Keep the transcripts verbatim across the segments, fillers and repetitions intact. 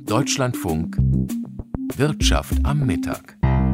Deutschlandfunk Wirtschaft am Mittag.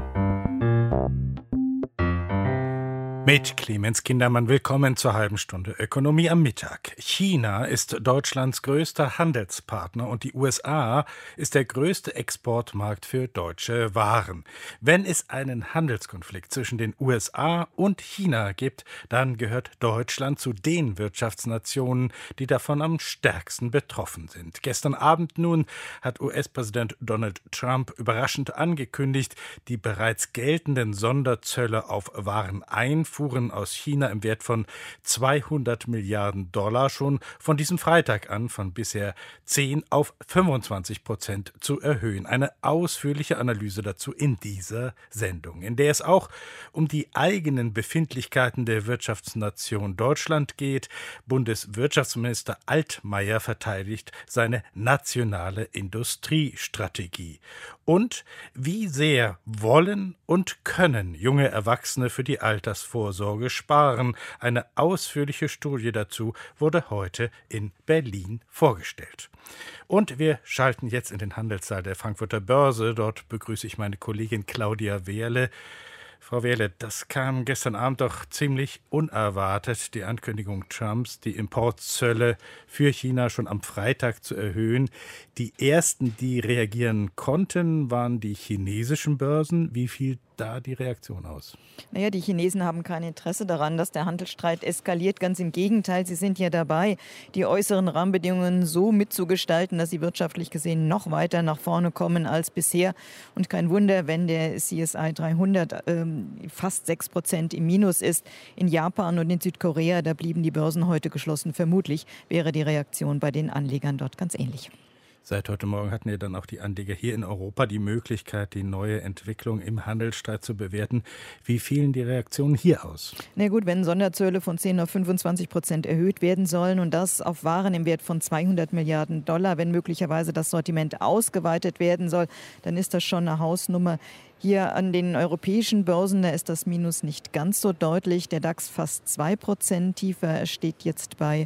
Mit Clemens Kindermann willkommen zur halben Stunde Ökonomie am Mittag. China ist Deutschlands größter Handelspartner und die U S A ist der größte Exportmarkt für deutsche Waren. Wenn es einen Handelskonflikt zwischen den U S A und China gibt, dann gehört Deutschland zu den Wirtschaftsnationen, die davon am stärksten betroffen sind. Gestern Abend nun hat U S-Präsident Donald Trump überraschend angekündigt, die bereits geltenden Sonderzölle auf Wareneinfuhren aus China im Wert von zweihundert Milliarden Dollar schon von diesem Freitag an von bisher zehn auf fünfundzwanzig Prozent zu erhöhen. Eine ausführliche Analyse dazu in dieser Sendung, in der es auch um die eigenen Befindlichkeiten der Wirtschaftsnation Deutschland geht. Bundeswirtschaftsminister Altmaier verteidigt seine nationale Industriestrategie. Und wie sehr wollen und können junge Erwachsene für die Altersvorsorge sparen? Eine ausführliche Studie dazu wurde heute in Berlin vorgestellt. Und wir schalten jetzt in den Handelssaal der Frankfurter Börse. Dort begrüße ich meine Kollegin Claudia Wehrle. Frau Wehrle, das kam gestern Abend doch ziemlich unerwartet, die Ankündigung Trumps, die Importzölle für China schon am Freitag zu erhöhen. Die ersten, die reagieren konnten, waren die chinesischen Börsen. Wie fiel da die Reaktion aus? Naja, die Chinesen haben kein Interesse daran, dass der Handelsstreit eskaliert. Ganz im Gegenteil, sie sind ja dabei, die äußeren Rahmenbedingungen so mitzugestalten, dass sie wirtschaftlich gesehen noch weiter nach vorne kommen als bisher. Und kein Wunder, wenn der C S I dreihundert ähm, fast sechs Prozent im Minus ist. In Japan und in Südkorea, da blieben die Börsen heute geschlossen. Vermutlich wäre die Reaktion bei den Anlegern dort ganz ähnlich. Seit heute Morgen hatten ja dann auch die Anleger hier in Europa die Möglichkeit, die neue Entwicklung im Handelsstreit zu bewerten. Wie fielen die Reaktionen hier aus? Na gut, wenn Sonderzölle von zehn auf fünfundzwanzig Prozent erhöht werden sollen und das auf Waren im Wert von zweihundert Milliarden Dollar, wenn möglicherweise das Sortiment ausgeweitet werden soll, dann ist das schon eine Hausnummer. Hier an den europäischen Börsen, da ist das Minus nicht ganz so deutlich. Der DAX fast zwei Prozent tiefer. Er steht jetzt bei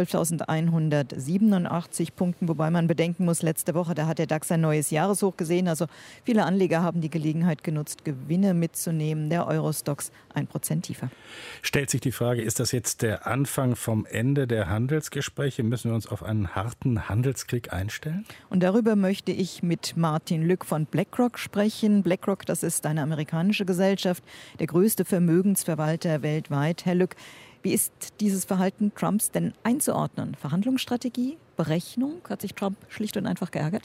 zwölftausendeinhundertsiebenundachtzig Punkten, wobei man bedenken muss, letzte Woche, da hat der DAX ein neues Jahreshoch gesehen. Also viele Anleger haben die Gelegenheit genutzt, Gewinne mitzunehmen. Der Eurostoxx ein Prozent tiefer. Stellt sich die Frage, ist das jetzt der Anfang vom Ende der Handelsgespräche? Müssen wir uns auf einen harten Handelskrieg einstellen? Und darüber möchte ich mit Martin Lück von BlackRock sprechen. BlackRock, das ist eine amerikanische Gesellschaft, der größte Vermögensverwalter weltweit. Herr Lück, wie ist dieses Verhalten Trumps denn einzuordnen? Verhandlungsstrategie, Berechnung? Hat sich Trump schlicht und einfach geärgert?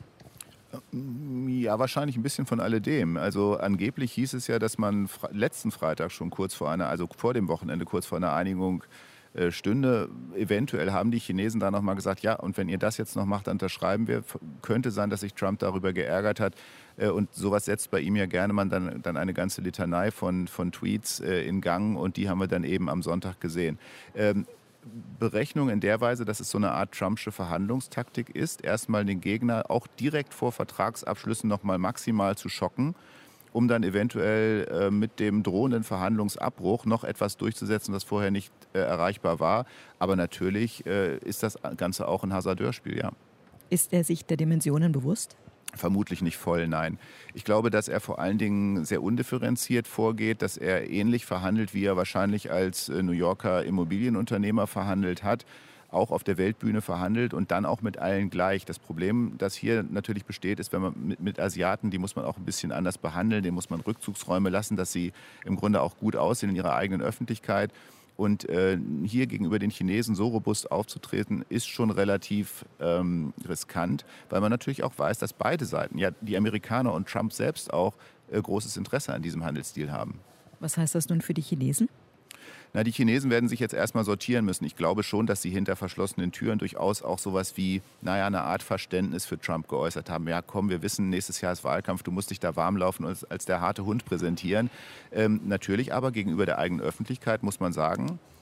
Ja, wahrscheinlich ein bisschen von alledem. Also angeblich hieß es ja, dass man letzten Freitag schon kurz vor einer, also vor dem Wochenende, kurz vor einer Einigung stünde. Eventuell haben die Chinesen da nochmal gesagt, ja, und wenn ihr das jetzt noch macht, dann unterschreiben wir. Könnte sein, dass sich Trump darüber geärgert hat. Und sowas setzt bei ihm ja gerne mal dann, dann eine ganze Litanei von, von Tweets in Gang. Und die haben wir dann eben am Sonntag gesehen. Ähm, Berechnung in der Weise, dass es so eine Art Trumpsche Verhandlungstaktik ist, erstmal den Gegner auch direkt vor Vertragsabschlüssen nochmal maximal zu schocken, um dann eventuell äh, mit dem drohenden Verhandlungsabbruch noch etwas durchzusetzen, was vorher nicht äh, erreichbar war. Aber natürlich äh, ist das Ganze auch ein Hasardeurspiel, ja. Ist er sich der Dimensionen bewusst? Vermutlich nicht voll, nein. Ich glaube, dass er vor allen Dingen sehr undifferenziert vorgeht, dass er ähnlich verhandelt, wie er wahrscheinlich als New Yorker Immobilienunternehmer verhandelt hat, auch auf der Weltbühne verhandelt und dann auch mit allen gleich. Das Problem, das hier natürlich besteht, ist, wenn man mit, mit Asiaten, die muss man auch ein bisschen anders behandeln, denen muss man Rückzugsräume lassen, dass sie im Grunde auch gut aussehen in ihrer eigenen Öffentlichkeit. Und äh, hier gegenüber den Chinesen so robust aufzutreten, ist schon relativ ähm, riskant, weil man natürlich auch weiß, dass beide Seiten, ja die Amerikaner und Trump selbst auch, äh, großes Interesse an diesem Handelsstil haben. Was heißt das nun für die Chinesen? Na, die Chinesen werden sich jetzt erstmal sortieren müssen. Ich glaube schon, dass sie hinter verschlossenen Türen durchaus auch sowas wie, naja, eine Art Verständnis für Trump geäußert haben. Ja, komm, wir wissen, nächstes Jahr ist Wahlkampf, du musst dich da warm laufen und als der harte Hund präsentieren. Ähm, natürlich aber gegenüber der eigenen Öffentlichkeit muss man sagen,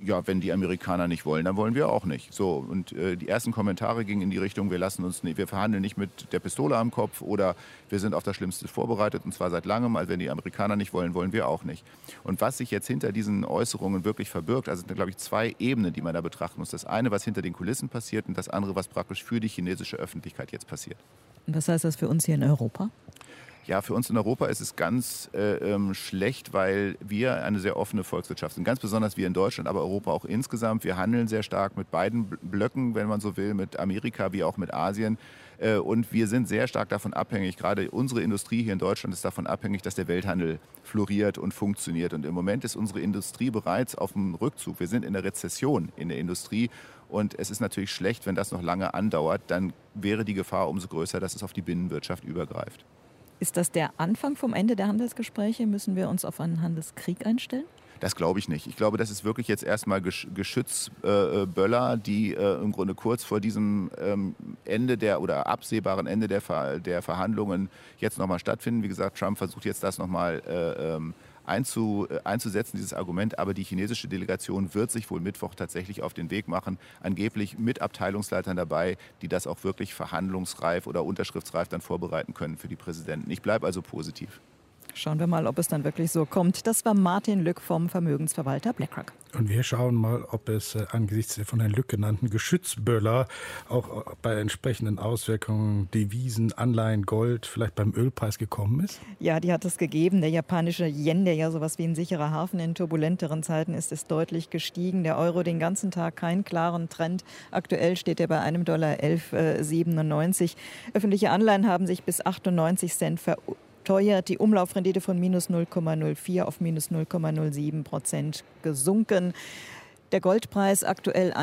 ja, wenn die Amerikaner nicht wollen, dann wollen wir auch nicht. So, und äh, die ersten Kommentare gingen in die Richtung, wir lassen uns nicht, wir verhandeln nicht mit der Pistole am Kopf oder wir sind auf das Schlimmste vorbereitet und zwar seit langem, also wenn die Amerikaner nicht wollen, wollen wir auch nicht. Und was sich jetzt hinter diesen Äußerungen wirklich verbirgt, also sind, glaube ich, zwei Ebenen, die man da betrachten muss. Das eine, was hinter den Kulissen passiert und das andere, was praktisch für die chinesische Öffentlichkeit jetzt passiert. Und was heißt das für uns hier in Europa? Ja, für uns in Europa ist es ganz äh, ähm, schlecht, weil wir eine sehr offene Volkswirtschaft sind. Ganz besonders wir in Deutschland, aber Europa auch insgesamt. Wir handeln sehr stark mit beiden Blöcken, wenn man so will, mit Amerika wie auch mit Asien. Äh, und wir sind sehr stark davon abhängig, gerade unsere Industrie hier in Deutschland ist davon abhängig, dass der Welthandel floriert und funktioniert. Und im Moment ist unsere Industrie bereits auf dem Rückzug. Wir sind in der Rezession in der Industrie. Und es ist natürlich schlecht, wenn das noch lange andauert. Dann wäre die Gefahr umso größer, dass es auf die Binnenwirtschaft übergreift. Ist das der Anfang vom Ende der Handelsgespräche? Müssen wir uns auf einen Handelskrieg einstellen? Das glaube ich nicht. Ich glaube, das ist wirklich jetzt erstmal Geschützböller, die äh, im Grunde kurz vor diesem ähm, Ende der oder absehbaren Ende der, Ver der Verhandlungen jetzt nochmal stattfinden. Wie gesagt, Trump versucht jetzt das nochmal äh, ähm, Einzu, äh, einzusetzen, dieses Argument. Aber die chinesische Delegation wird sich wohl Mittwoch tatsächlich auf den Weg machen, angeblich mit Abteilungsleitern dabei, die das auch wirklich verhandlungsreif oder unterschriftsreif dann vorbereiten können für die Präsidenten. Ich bleibe also positiv. Schauen wir mal, ob es dann wirklich so kommt. Das war Martin Lück vom Vermögensverwalter BlackRock. Und wir schauen mal, ob es äh, angesichts der von Herrn Lück genannten Geschützböller auch äh, bei entsprechenden Auswirkungen Devisen, Anleihen, Gold vielleicht beim Ölpreis gekommen ist. Ja, die hat es gegeben. Der japanische Yen, der ja sowas wie ein sicherer Hafen in turbulenteren Zeiten ist, ist deutlich gestiegen. Der Euro den ganzen Tag keinen klaren Trend. Aktuell steht er bei einem Dollar elf Komma siebenundneunzig. Öffentliche Anleihen haben sich bis achtundneunzig Cent verurteilt. Teuert die Umlaufrendite von minus null Komma null vier auf minus null Komma null sieben Prozent gesunken. Der Goldpreis aktuell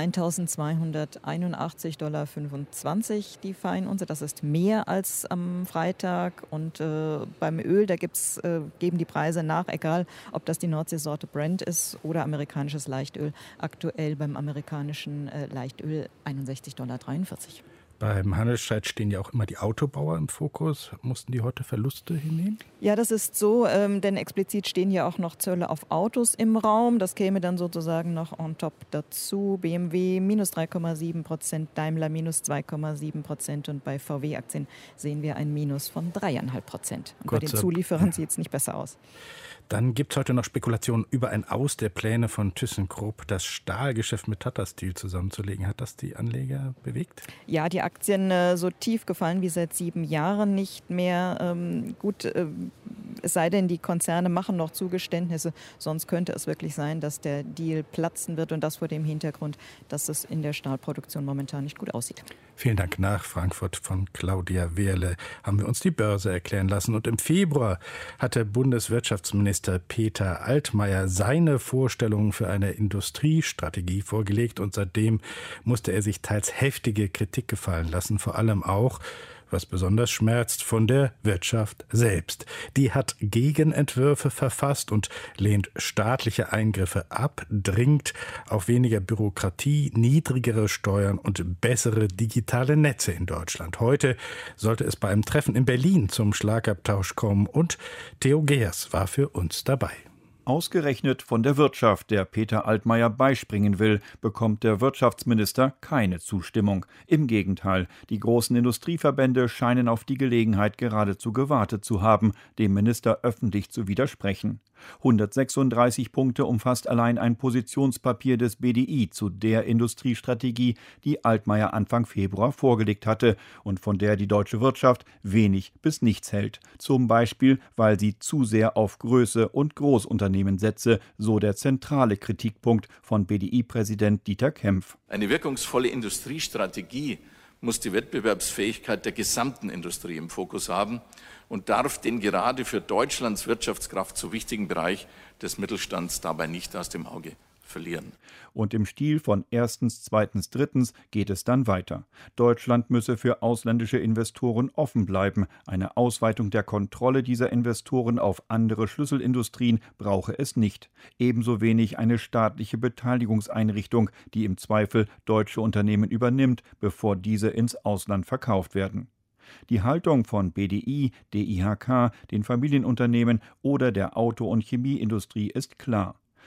eintausendzweihunderteinundachtzig Komma fünfundzwanzig Dollar die Feinunze. Das ist mehr als am Freitag. Und äh, beim Öl, da gibt's, äh, geben die Preise nach, egal ob das die Nordseesorte Brent ist oder amerikanisches Leichtöl. Aktuell beim amerikanischen äh, Leichtöl einundsechzig Komma dreiundvierzig Dollar. Beim Handelsstreit stehen ja auch immer die Autobauer im Fokus. Mussten die heute Verluste hinnehmen? Ja, das ist so, ähm, denn explizit stehen ja auch noch Zölle auf Autos im Raum. Das käme dann sozusagen noch on top dazu. B M W minus drei Komma sieben Prozent, Daimler minus zwei Komma sieben Prozent und bei V W-Aktien sehen wir ein Minus von drei Komma fünf Prozent. Und bei den Zulieferern sieht es nicht besser aus. Dann gibt es heute noch Spekulationen über ein Aus der Pläne von ThyssenKrupp, das Stahlgeschäft mit Tata Steel zusammenzulegen. Hat das die Anleger bewegt? Ja, die Aktien äh, so tief gefallen wie seit sieben Jahren nicht mehr. Ähm, gut, äh, es sei denn, die Konzerne machen noch Zugeständnisse. Sonst könnte es wirklich sein, dass der Deal platzen wird und das vor dem Hintergrund, dass es in der Stahlproduktion momentan nicht gut aussieht. Vielen Dank. Nach Frankfurt von Claudia Wehrle haben wir uns die Börse erklären lassen. Und im Februar hat der Bundeswirtschaftsminister Peter Altmaier seine Vorstellungen für eine Industriestrategie vorgelegt. Und seitdem musste er sich teils heftige Kritik gefallen lassen, vor allem auch, was besonders schmerzt, von der Wirtschaft selbst. Die hat Gegenentwürfe verfasst und lehnt staatliche Eingriffe ab, dringt auf weniger Bürokratie, niedrigere Steuern und bessere digitale Netze in Deutschland. Heute sollte es bei einem Treffen in Berlin zum Schlagabtausch kommen und Theo Geers war für uns dabei. Ausgerechnet von der Wirtschaft, der Peter Altmaier beispringen will, bekommt der Wirtschaftsminister keine Zustimmung. Im Gegenteil, die großen Industrieverbände scheinen auf die Gelegenheit geradezu gewartet zu haben, dem Minister öffentlich zu widersprechen. hundertsechsunddreißig Punkte umfasst allein ein Positionspapier des B D I zu der Industriestrategie, die Altmaier Anfang Februar vorgelegt hatte und von der die deutsche Wirtschaft wenig bis nichts hält. Zum Beispiel, weil sie zu sehr auf Größe und Großunternehmen setze, so der zentrale Kritikpunkt von B D I-Präsident Dieter Kempf. Eine wirkungsvolle Industriestrategie muss die Wettbewerbsfähigkeit der gesamten Industrie im Fokus haben und darf den gerade für Deutschlands Wirtschaftskraft so wichtigen Bereich des Mittelstands dabei nicht aus dem Auge verlieren. Und im Stil von erstens, zweitens, drittens geht es dann weiter. Deutschland müsse für ausländische Investoren offen bleiben. Eine Ausweitung der Kontrolle dieser Investoren auf andere Schlüsselindustrien brauche es nicht. Ebenso wenig eine staatliche Beteiligungseinrichtung, die im Zweifel deutsche Unternehmen übernimmt, bevor diese ins Ausland verkauft werden. Die Haltung von B D I, D I H K, den Familienunternehmen oder der Auto- und Chemieindustrie ist klar.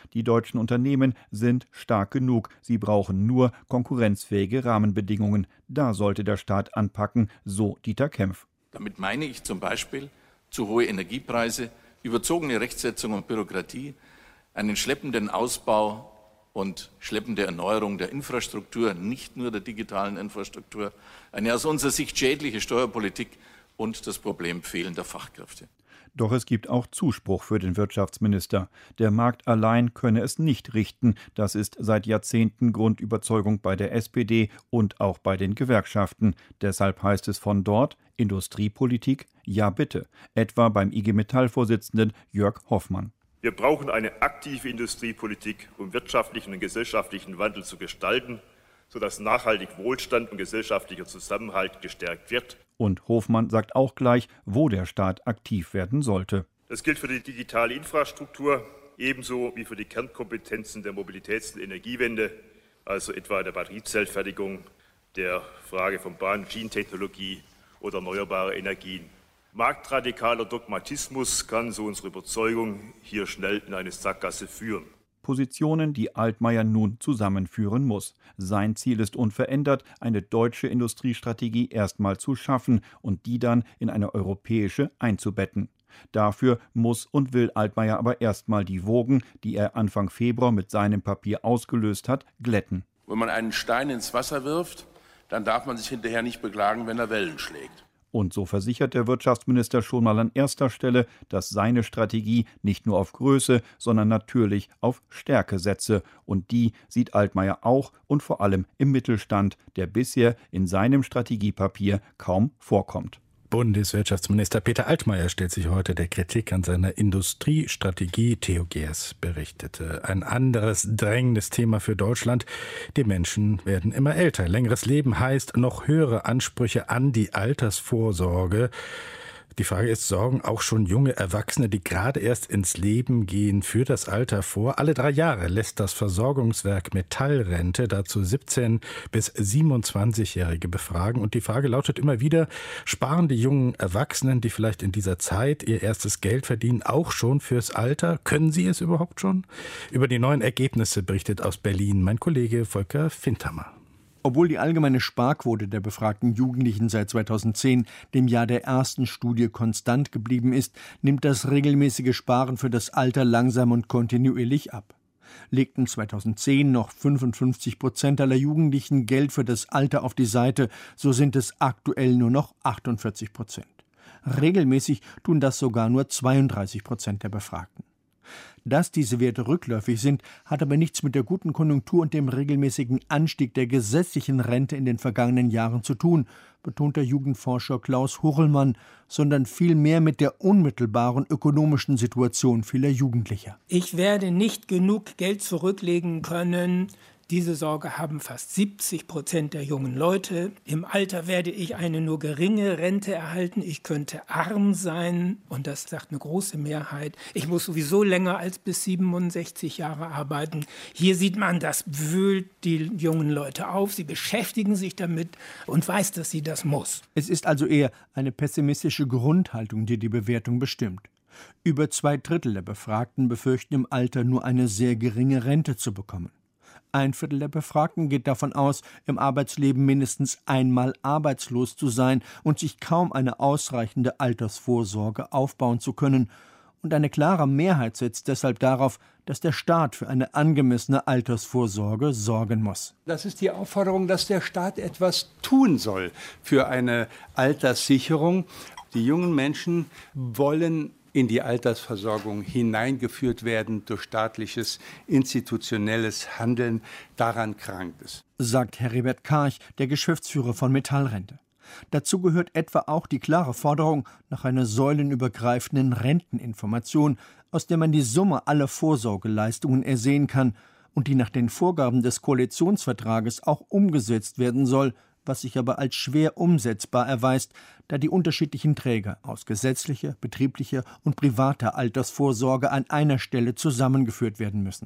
Die deutschen Unternehmen sind stark genug. Sie brauchen nur konkurrenzfähige Rahmenbedingungen. Da sollte der Staat anpacken, so Dieter Kempf. Damit meine ich zum Beispiel zu hohe Energiepreise, überzogene Rechtsetzung und Bürokratie, einen schleppenden Ausbau und schleppende Erneuerung der Infrastruktur, nicht nur der digitalen Infrastruktur, eine aus unserer Sicht schädliche Steuerpolitik und das Problem fehlender Fachkräfte. Doch es gibt auch Zuspruch für den Wirtschaftsminister. Der Markt allein könne es nicht richten. Das ist seit Jahrzehnten Grundüberzeugung bei der S P D und auch bei den Gewerkschaften. Deshalb heißt es von dort: Industriepolitik, ja bitte. Etwa beim I G Metall-Vorsitzenden Jörg Hoffmann. Wir brauchen eine aktive Industriepolitik, um wirtschaftlichen und gesellschaftlichen Wandel zu gestalten, sodass nachhaltig Wohlstand und gesellschaftlicher Zusammenhalt gestärkt wird. Und Hofmann sagt auch gleich, wo der Staat aktiv werden sollte. Das gilt für die digitale Infrastruktur, ebenso wie für die Kernkompetenzen der Mobilitäts- und Energiewende, also etwa der Batteriezellfertigung, der Frage von Bahn- und Schienentechnologie oder erneuerbare Energien. Marktradikaler Dogmatismus kann, so unsere Überzeugung, hier schnell in eine Sackgasse führen. Positionen, die Altmaier nun zusammenführen muss. Sein Ziel ist unverändert, eine deutsche Industriestrategie erstmal zu schaffen und die dann in eine europäische einzubetten. Dafür muss und will Altmaier aber erstmal die Wogen, die er Anfang Februar mit seinem Papier ausgelöst hat, glätten. Wenn man einen Stein ins Wasser wirft, dann darf man sich hinterher nicht beklagen, wenn er Wellen schlägt. Und so versichert der Wirtschaftsminister schon mal an erster Stelle, dass seine Strategie nicht nur auf Größe, sondern natürlich auf Stärke setze. Und die sieht Altmaier auch und vor allem im Mittelstand, der bisher in seinem Strategiepapier kaum vorkommt. Bundeswirtschaftsminister Peter Altmaier stellt sich heute der Kritik an seiner Industriestrategie. Theo Geers berichtete. Ein anderes drängendes Thema für Deutschland. Die Menschen werden immer älter. Längeres Leben heißt noch höhere Ansprüche an die Altersvorsorge. Die Frage ist, sorgen auch schon junge Erwachsene, die gerade erst ins Leben gehen, für das Alter vor? Alle drei Jahre lässt das Versorgungswerk Metallrente dazu siebzehn- bis siebenundzwanzigjährige befragen. Und die Frage lautet immer wieder, sparen die jungen Erwachsenen, die vielleicht in dieser Zeit ihr erstes Geld verdienen, auch schon fürs Alter? Können sie es überhaupt schon? Über die neuen Ergebnisse berichtet aus Berlin mein Kollege Volker Findhammer. Obwohl die allgemeine Sparquote der befragten Jugendlichen seit zweitausendzehn, dem Jahr der ersten Studie, konstant geblieben ist, nimmt das regelmäßige Sparen für das Alter langsam und kontinuierlich ab. Legten zweitausendzehn noch fünfundfünfzig Prozent aller Jugendlichen Geld für das Alter auf die Seite, so sind es aktuell nur noch achtundvierzig Prozent. Regelmäßig tun das sogar nur zweiunddreißig Prozent der Befragten. Dass diese Werte rückläufig sind, hat aber nichts mit der guten Konjunktur und dem regelmäßigen Anstieg der gesetzlichen Rente in den vergangenen Jahren zu tun, betont der Jugendforscher Klaus Hurlmann, sondern vielmehr mit der unmittelbaren ökonomischen Situation vieler Jugendlicher. Ich werde nicht genug Geld zurücklegen können. Diese Sorge haben fast siebzig Prozent der jungen Leute. Im Alter werde ich eine nur geringe Rente erhalten. Ich könnte arm sein. Und das sagt eine große Mehrheit. Ich muss sowieso länger als bis siebenundsechzig Jahre arbeiten. Hier sieht man, das wühlt die jungen Leute auf. Sie beschäftigen sich damit und weiß, dass sie das muss. Es ist also eher eine pessimistische Grundhaltung, die die Bewertung bestimmt. Über zwei Drittel der Befragten befürchten im Alter nur eine sehr geringe Rente zu bekommen. Ein Viertel der Befragten geht davon aus, im Arbeitsleben mindestens einmal arbeitslos zu sein und sich kaum eine ausreichende Altersvorsorge aufbauen zu können. Und eine klare Mehrheit setzt deshalb darauf, dass der Staat für eine angemessene Altersvorsorge sorgen muss. Das ist die Aufforderung, dass der Staat etwas tun soll für eine Alterssicherung. Die jungen Menschen wollen in die Altersversorgung hineingeführt werden durch staatliches, institutionelles Handeln. Daran krankt es, sagt Heribert Karch, der Geschäftsführer von Metallrente. Dazu gehört etwa auch die klare Forderung nach einer säulenübergreifenden Renteninformation, aus der man die Summe aller Vorsorgeleistungen ersehen kann und die nach den Vorgaben des Koalitionsvertrages auch umgesetzt werden soll, was sich aber als schwer umsetzbar erweist, da die unterschiedlichen Träger aus gesetzlicher, betrieblicher und privater Altersvorsorge an einer Stelle zusammengeführt werden müssen.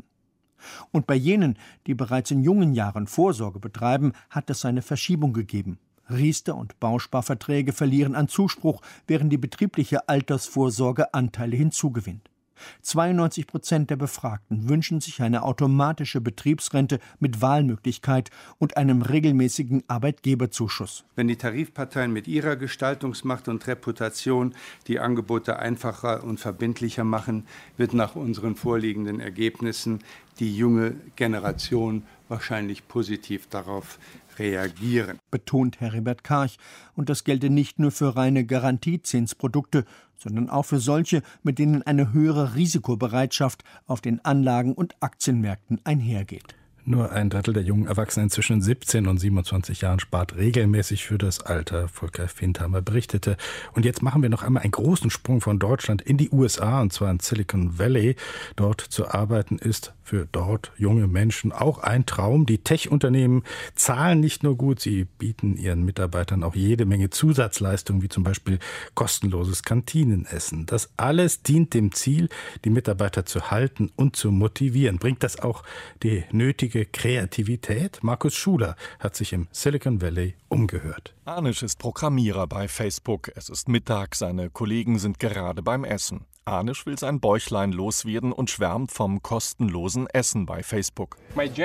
Und bei jenen, die bereits in jungen Jahren Vorsorge betreiben, hat es eine Verschiebung gegeben. Riester- und Bausparverträge verlieren an Zuspruch, während die betriebliche Altersvorsorge Anteile hinzugewinnt. zweiundneunzig Prozent der Befragten wünschen sich eine automatische Betriebsrente mit Wahlmöglichkeit und einem regelmäßigen Arbeitgeberzuschuss. Wenn die Tarifparteien mit ihrer Gestaltungsmacht und Reputation die Angebote einfacher und verbindlicher machen, wird nach unseren vorliegenden Ergebnissen die junge Generation wahrscheinlich positiv darauf reagieren, betont Heribert Karch. Und das gelte nicht nur für reine Garantiezinsprodukte, sondern auch für solche, mit denen eine höhere Risikobereitschaft auf den Anlagen- und Aktienmärkten einhergeht. Nur ein Drittel der jungen Erwachsenen zwischen siebzehn und siebenundzwanzig Jahren spart regelmäßig für das Alter, Volker Findhammer berichtete. Und jetzt machen wir noch einmal einen großen Sprung von Deutschland in die U S A, und zwar in Silicon Valley. Dort zu arbeiten ist für dort junge Menschen auch ein Traum. Die Tech-Unternehmen zahlen nicht nur gut, sie bieten ihren Mitarbeitern auch jede Menge Zusatzleistungen, wie zum Beispiel kostenloses Kantinenessen. Das alles dient dem Ziel, die Mitarbeiter zu halten und zu motivieren. Bringt das auch die nötige Kreativität? Markus Schuler hat sich im Silicon Valley umgehört. Anish ist Programmierer bei Facebook. Es ist Mittag, seine Kollegen sind gerade beim Essen. Anish will sein Bäuchlein loswerden und schwärmt vom kostenlosen Essen bei Facebook.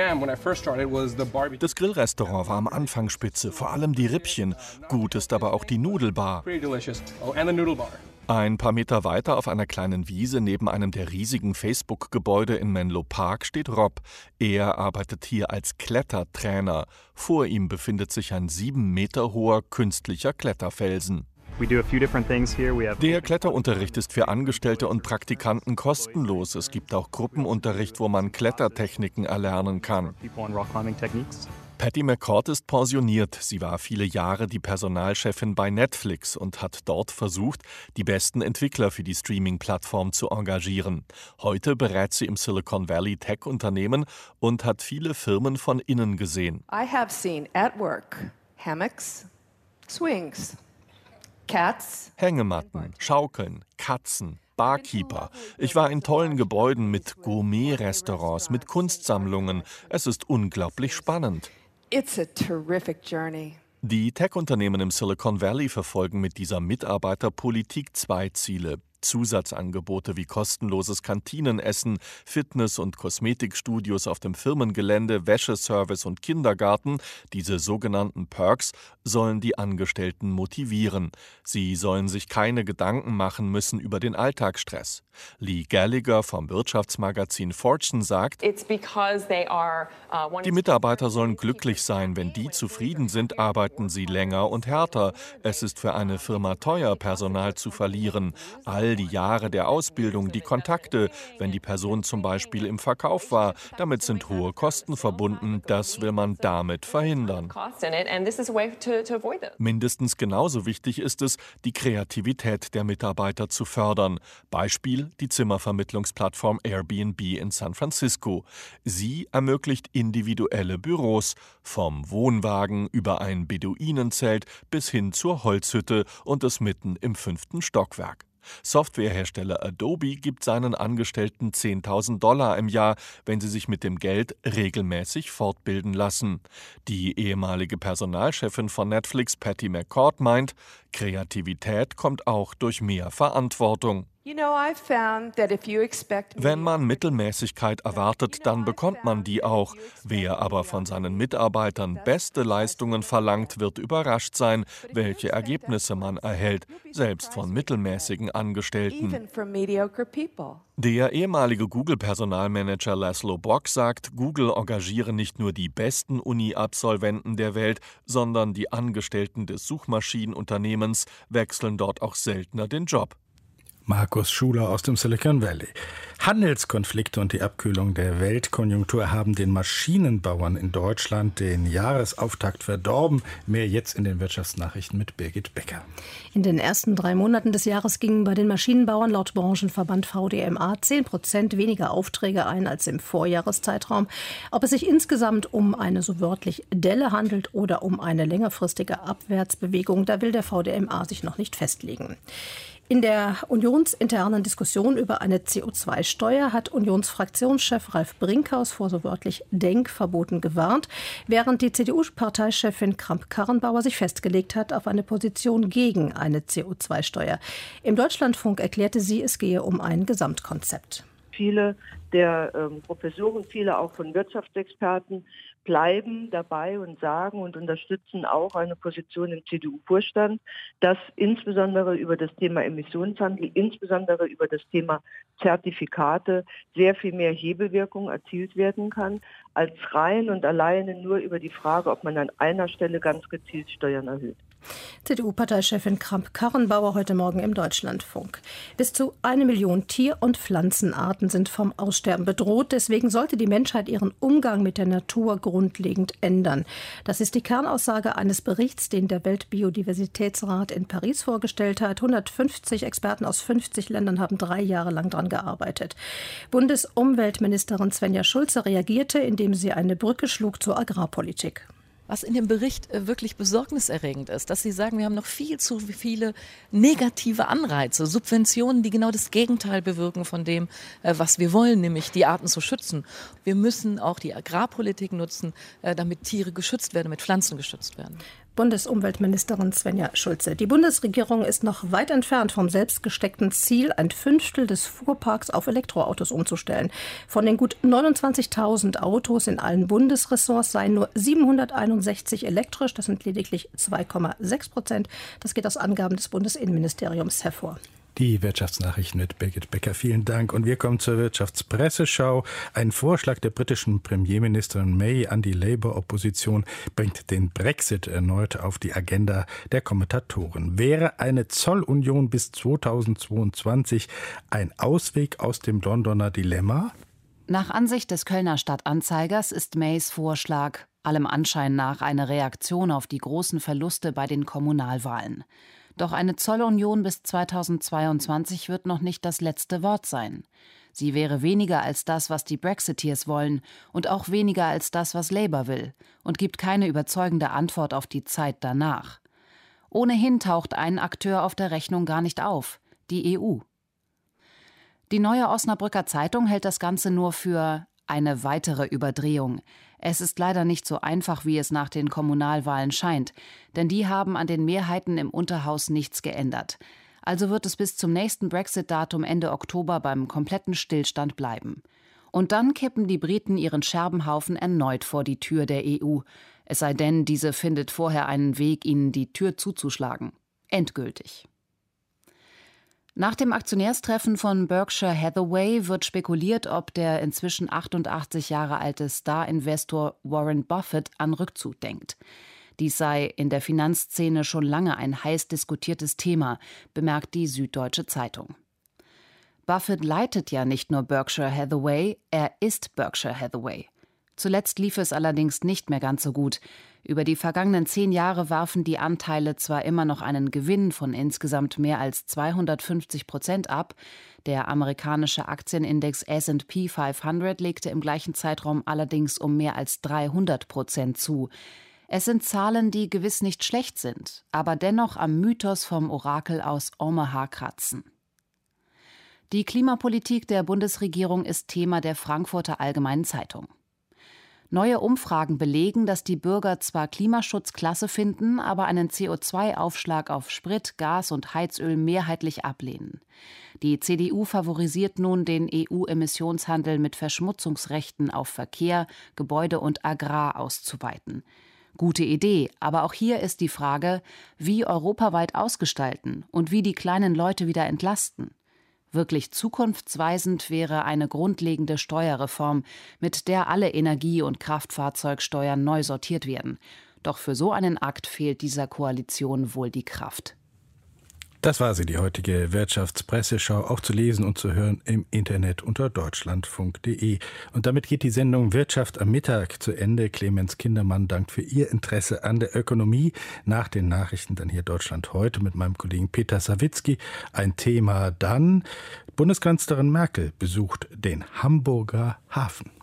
Das Grillrestaurant war am Anfang spitze, vor allem die Rippchen. Gut ist aber auch die Nudelbar. Ein paar Meter weiter auf einer kleinen Wiese neben einem der riesigen Facebook-Gebäude in Menlo Park steht Rob. Er arbeitet hier als Klettertrainer. Vor ihm befindet sich ein sieben Meter hoher künstlicher Kletterfelsen. Der Kletterunterricht ist für Angestellte und Praktikanten kostenlos. Es gibt auch Gruppenunterricht, wo man Klettertechniken erlernen kann. Patty McCord ist pensioniert. Sie war viele Jahre die Personalchefin bei Netflix und hat dort versucht, die besten Entwickler für die Streaming-Plattform zu engagieren. Heute berät sie im Silicon Valley Tech-Unternehmen und hat viele Firmen von innen gesehen. I have seen at work hammocks, swings, cats. Hängematten, Schaukeln, Katzen, Barkeeper. Ich war in tollen Gebäuden mit Gourmet-Restaurants, mit Kunstsammlungen. Es ist unglaublich spannend. It's a terrific journey. Die Tech-Unternehmen im Silicon Valley verfolgen mit dieser Mitarbeiterpolitik zwei Ziele. Zusatzangebote wie kostenloses Kantinenessen, Fitness- und Kosmetikstudios auf dem Firmengelände, Wäscheservice und Kindergarten, diese sogenannten Perks, sollen die Angestellten motivieren. Sie sollen sich keine Gedanken machen müssen über den Alltagsstress. Lee Gallagher vom Wirtschaftsmagazin Fortune sagt, die Mitarbeiter sollen glücklich sein. Wenn die zufrieden sind, arbeiten sie länger und härter. Es ist für eine Firma teuer, Personal zu verlieren. All die Jahre der Ausbildung, die Kontakte, wenn die Person zum Beispiel im Verkauf war. Damit sind hohe Kosten verbunden. Das will man damit verhindern. Mindestens genauso wichtig ist es, die Kreativität der Mitarbeiter zu fördern. Beispiel die Zimmervermittlungsplattform Airbnb in San Francisco. Sie ermöglicht individuelle Büros, vom Wohnwagen über ein Beduinenzelt bis hin zur Holzhütte und es mitten im fünften Stockwerk. Softwarehersteller Adobe gibt seinen Angestellten zehntausend Dollar im Jahr, wenn sie sich mit dem Geld regelmäßig fortbilden lassen. Die ehemalige Personalchefin von Netflix, Patty McCord, meint, Kreativität kommt auch durch mehr Verantwortung. Wenn man Mittelmäßigkeit erwartet, dann bekommt man die auch. Wer aber von seinen Mitarbeitern beste Leistungen verlangt, wird überrascht sein, welche Ergebnisse man erhält, selbst von mittelmäßigen Angestellten. Der ehemalige Google-Personalmanager Laszlo Bock sagt, Google engagiere nicht nur die besten Uni-Absolventen der Welt, sondern die Angestellten des Suchmaschinenunternehmens wechseln dort auch seltener den Job. Markus Schuler aus dem Silicon Valley. Handelskonflikte und die Abkühlung der Weltkonjunktur haben den Maschinenbauern in Deutschland den Jahresauftakt verdorben. Mehr jetzt in den Wirtschaftsnachrichten mit Birgit Becker. In den ersten drei Monaten des Jahres gingen bei den Maschinenbauern laut Branchenverband V D M A zehn Prozent weniger Aufträge ein als im Vorjahreszeitraum. Ob es sich insgesamt um eine so wörtlich Delle handelt oder um eine längerfristige Abwärtsbewegung, da will der V D M A sich noch nicht festlegen. In der unionsinternen Diskussion über eine C O zwei Steuer hat Unionsfraktionschef Ralf Brinkhaus vor so wörtlich Denkverboten gewarnt, während die C D U-Parteichefin Kramp-Karrenbauer sich festgelegt hat auf eine Position gegen eine C O zwei Steuer. Im Deutschlandfunk erklärte sie, es gehe um ein Gesamtkonzept. Viele der ähm, Professoren, viele auch von Wirtschaftsexperten bleiben dabei und sagen und unterstützen auch eine Position im C D U-Vorstand, dass insbesondere über das Thema Emissionshandel, insbesondere über das Thema Zertifikate sehr viel mehr Hebelwirkung erzielt werden kann, als rein und alleine nur über die Frage, ob man an einer Stelle ganz gezielt Steuern erhöht. C D U-Parteichefin Kramp-Karrenbauer heute Morgen im Deutschlandfunk. Bis zu eine Million Tier- und Pflanzenarten sind vom Aussterben bedroht. Deswegen sollte die Menschheit ihren Umgang mit der Natur grundlegend ändern. Das ist die Kernaussage eines Berichts, den der Weltbiodiversitätsrat in Paris vorgestellt hat. hundertfünfzig Experten aus fünfzig Ländern haben drei Jahre lang daran gearbeitet. Bundesumweltministerin Svenja Schulze reagierte, indem sie eine Brücke schlug zur Agrarpolitik. Was in dem Bericht wirklich besorgniserregend ist, dass Sie sagen, wir haben noch viel zu viele negative Anreize, Subventionen, die genau das Gegenteil bewirken von dem, was wir wollen, nämlich die Arten zu schützen. Wir müssen auch die Agrarpolitik nutzen, damit Tiere geschützt werden, damit Pflanzen geschützt werden. Bundesumweltministerin Svenja Schulze. Die Bundesregierung ist noch weit entfernt vom selbstgesteckten Ziel, ein Fünftel des Fuhrparks auf Elektroautos umzustellen. Von den gut neunundzwanzigtausend Autos in allen Bundesressorts seien nur siebenhunderteinundsechzig elektrisch. Das sind lediglich zwei Komma sechs Prozent. Das geht aus Angaben des Bundesinnenministeriums hervor. Die Wirtschaftsnachrichten mit Birgit Becker. Vielen Dank. Und wir kommen zur Wirtschaftspresseschau. Ein Vorschlag der britischen Premierministerin May an die Labour-Opposition bringt den Brexit erneut auf die Agenda der Kommentatoren. Wäre eine Zollunion bis zweitausendzweiundzwanzig ein Ausweg aus dem Londoner Dilemma? Nach Ansicht des Kölner Stadtanzeigers ist Mays Vorschlag allem Anschein nach eine Reaktion auf die großen Verluste bei den Kommunalwahlen. Doch eine Zollunion bis zweitausendzweiundzwanzig wird noch nicht das letzte Wort sein. Sie wäre weniger als das, was die Brexiteers wollen und auch weniger als das, was Labour will und gibt keine überzeugende Antwort auf die Zeit danach. Ohnehin taucht ein Akteur auf der Rechnung gar nicht auf, die E U. Die Neue Osnabrücker Zeitung hält das Ganze nur für eine weitere Überdrehung. Es ist leider nicht so einfach, wie es nach den Kommunalwahlen scheint, denn die haben an den Mehrheiten im Unterhaus nichts geändert. Also wird es bis zum nächsten Brexit-Datum Ende Oktober beim kompletten Stillstand bleiben. Und dann kippen die Briten ihren Scherbenhaufen erneut vor die Tür der E U. Es sei denn, diese findet vorher einen Weg, ihnen die Tür zuzuschlagen. Endgültig. Nach dem Aktionärstreffen von Berkshire Hathaway wird spekuliert, ob der inzwischen achtundachtzig Jahre alte Star-Investor Warren Buffett an Rückzug denkt. Dies sei in der Finanzszene schon lange ein heiß diskutiertes Thema, bemerkt die Süddeutsche Zeitung. Buffett leitet ja nicht nur Berkshire Hathaway, er ist Berkshire Hathaway. Zuletzt lief es allerdings nicht mehr ganz so gut. Über die vergangenen zehn Jahre warfen die Anteile zwar immer noch einen Gewinn von insgesamt mehr als zweihundertfünfzig Prozent ab, der amerikanische Aktienindex S and P fünfhundert legte im gleichen Zeitraum allerdings um mehr als dreihundert Prozent zu. Es sind Zahlen, die gewiss nicht schlecht sind, aber dennoch am Mythos vom Orakel aus Omaha kratzen. Die Klimapolitik der Bundesregierung ist Thema der Frankfurter Allgemeinen Zeitung. Neue Umfragen belegen, dass die Bürger zwar Klimaschutz klasse finden, aber einen C O zwei Aufschlag auf Sprit, Gas und Heizöl mehrheitlich ablehnen. Die C D U favorisiert nun den E U-Emissionshandel mit Verschmutzungsrechten auf Verkehr, Gebäude und Agrar auszuweiten. Gute Idee, aber auch hier ist die Frage, wie europaweit ausgestalten und wie die kleinen Leute wieder entlasten. Wirklich zukunftsweisend wäre eine grundlegende Steuerreform, mit der alle Energie- und Kraftfahrzeugsteuern neu sortiert werden. Doch für so einen Akt fehlt dieser Koalition wohl die Kraft. Das war sie, die heutige Wirtschaftspresseschau, auch zu lesen und zu hören im Internet unter deutschlandfunk punkt de. Und damit geht die Sendung Wirtschaft am Mittag zu Ende. Clemens Kindermann dankt für Ihr Interesse an der Ökonomie. Nach den Nachrichten dann hier Deutschland heute mit meinem Kollegen Peter Sawicki. Ein Thema dann: Bundeskanzlerin Merkel besucht den Hamburger Hafen.